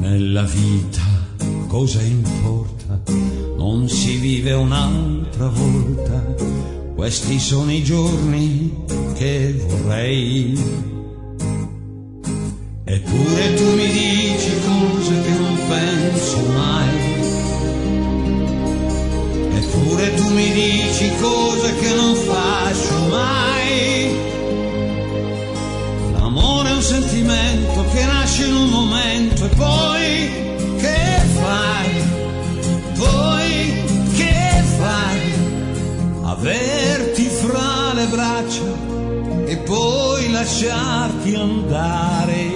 Nella vita cosa importa? Non si vive un'altra volta. Questi sono i giorni che vorrei. Eppure tu mi dici cose che non penso mai. Eppure tu mi dici cose che non faccio mai. L'amore è un sentimento che nasce in un momento e poi che fai? Poi che fai? Averti fra le braccia e poi lasciarti andare.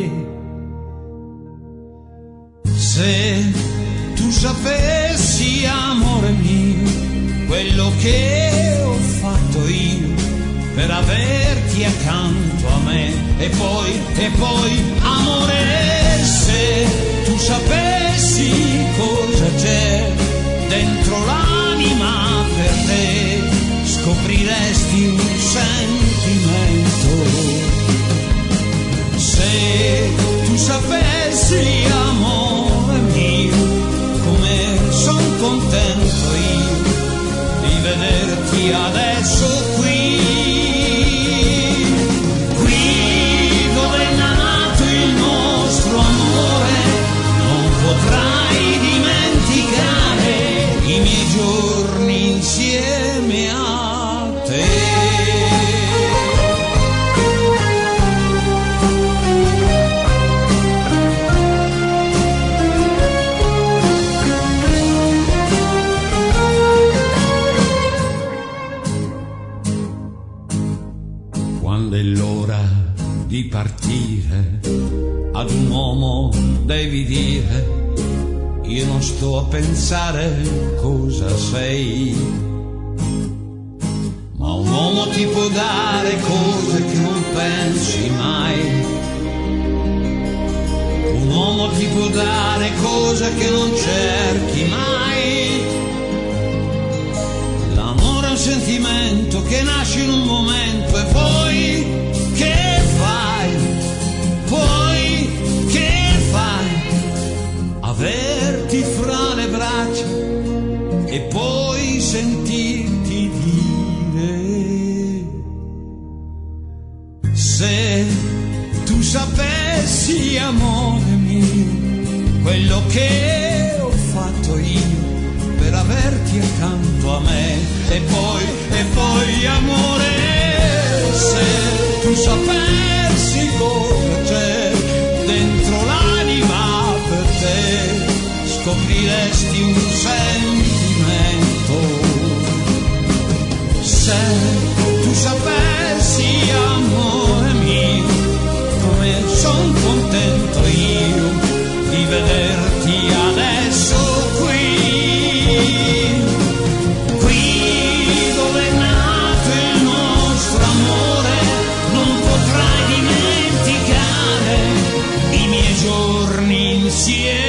Se tu sapessi, amore mio, quello che ho fatto io per averti accanto a me, e poi amore, se tu sapessi cosa c'è dentro l'anima per te, scopriresti un sentimento. Se tu sapessi, amore mio, come son contento io di vederti adesso qui, dove è nato il nostro amore. Non potrai dimenticare i miei giorni insieme a te. Quando è l'ora di partire, ad un uomo devi dire: io non sto a pensare cosa sei. Ma un uomo ti può dare cose che non pensi mai. Un uomo ti può dare cose che non cerchi mai. L'amore è un sentimento che nasce in un momento e poi che fai? Poi che fai? Averti fra le braccia e poi sentirti dire: se tu sapessi, amore mio, quello che ho fatto io per averti accanto a me, e poi amore, se tu sapessi cosa c'è dentro l'anima per te, scopriresti un sentimento. Se tu sapessi, amore mio, come son contento io di vederti adesso qui, dove è nato il nostro amore. Non potrai dimenticare i miei giorni insieme